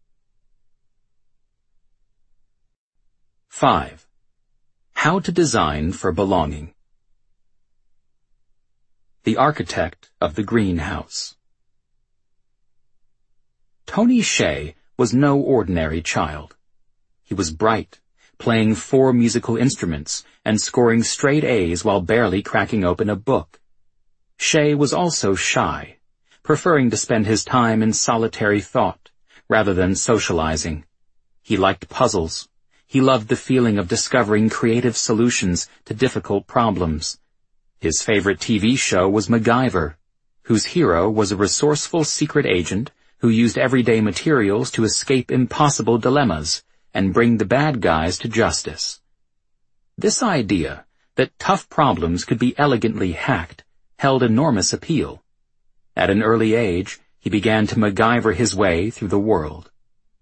5. How to design for belonging. The architect of the greenhouse. Tony Hsieh was no ordinary child. He was bright, playing 4 musical instruments and scoring straight A's while barely cracking open a book. Hsieh was also shy, preferring to spend his time in solitary thought rather than socializing. He liked puzzles. He loved the feeling of discovering creative solutions to difficult problems. His favorite TV show was MacGyver, whose hero was a resourceful secret agent who used everyday materials to escape impossible dilemmas and bring the bad guys to justice. This idea, that tough problems could be elegantly hacked, held enormous appeal. At an early age, he began to MacGyver his way through the world.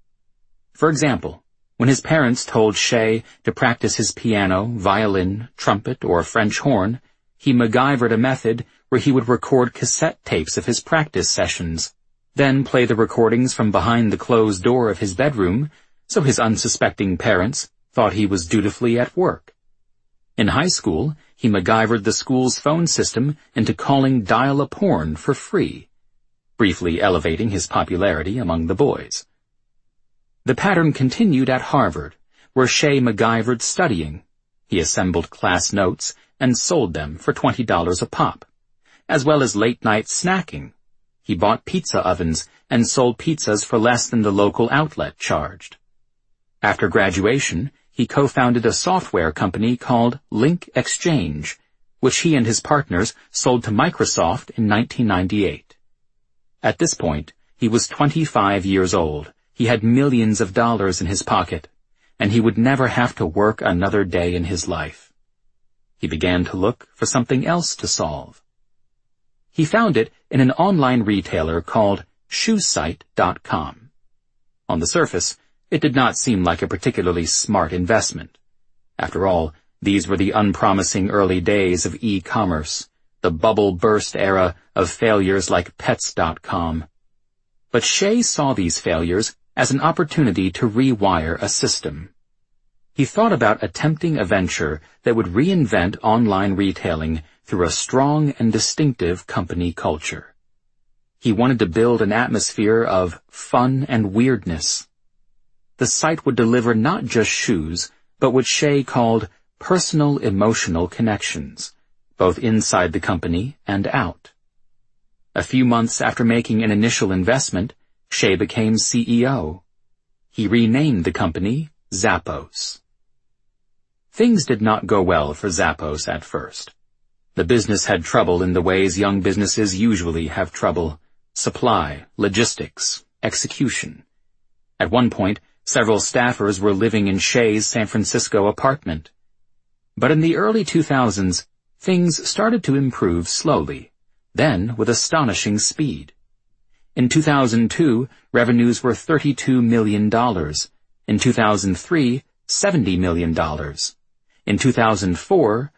For example, when his parents told Hsieh to practice his piano, violin, trumpet, or French horn, he MacGyvered a method where he would record cassette tapes of his practice sessions, then play the recordings from behind the closed door of his bedroom, so his unsuspecting parents thought he was dutifully at work. In high school, he MacGyvered the school's phone system into calling dial-a-porn for free, briefly elevating his popularity among the boys. The pattern continued at Harvard, where Hsieh MacGyvered studying. He assembled class notes and sold them for $20 a pop, as well as late-night snacking. He bought pizza ovens and sold pizzas for less than the local outlet charged. After graduation, he co-founded a software company called Link Exchange, which he and his partners sold to Microsoft in 1998. At this point, he was 25 years old. He had millions of dollars in his pocket, and he would never have to work another day in his life. He began to look for something else to solve. He found it in an online retailer called ShoeSite.com. On the surface, it did not seem like a particularly smart investment. After all, these were the unpromising early days of e-commerce, the bubble burst era of failures like Pets.com. But Hsieh saw these failures as an opportunity to rewire a system. He thought about attempting a venture that would reinvent online retailing through a strong and distinctive company culture. He wanted to build an atmosphere of fun and weirdness. The site would deliver not just shoes, but what Hsieh called personal emotional connections, both inside the company and out. A few months after making an initial investment, Hsieh became CEO. He renamed the company Zappos. Things did not go well for Zappos at first. The business had trouble in the ways young businesses usually have trouble: supply, logistics, execution. At one point, several staffers were living in Hsieh's San Francisco apartment. But in the early 2000s, things started to improve slowly, then with astonishing speed. In 2002, revenues were $32 million. In 2003, $70 million. In 2004,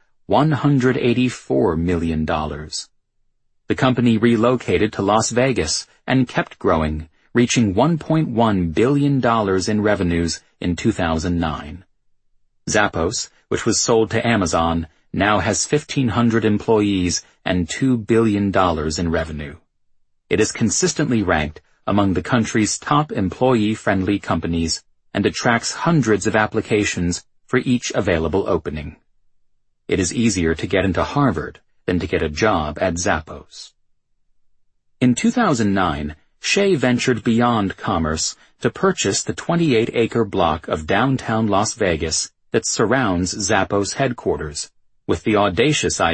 $184 million. The company relocated to Las Vegas and kept growing, reaching $1.1 billion in revenues in 2009. Zappos, which was sold to Amazon, now has 1,500 employees and $2 billion in revenue. It is consistently ranked among the country's top employee-friendly companies and attracts hundreds of applications for each available opening. It is easier to get into Harvard than to get a job at Zappos. In 2009, Shea ventured beyond commerce to purchase the 28-acre block of downtown Las Vegas that surrounds Zappos headquarters, with the audacious idea